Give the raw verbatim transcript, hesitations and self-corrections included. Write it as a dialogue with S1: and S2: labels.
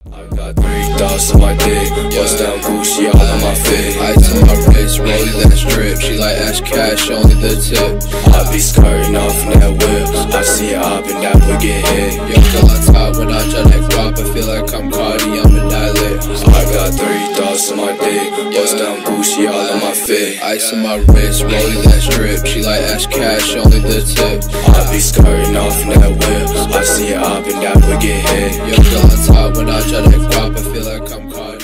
S1: I got three dots on my dick, bust down Gucci all on my fit. Ice on my wrist, rolling that strip. She like Ash Cash, only the tip. I be skirting off in that whip. I see it up and that would get hit. Yo, till I top when I try that guap, I feel like I'm Cardi, I'm a dilate. I got three dots on my dick, bust down Gucci all on my fit. Ice on my wrist, rolling that strip. She like Ash Cash, only the tip. I be skirting off in that whip. I see it up and that would get hit. Yo, till I top when I try that guap, I feel like I'm Cardi.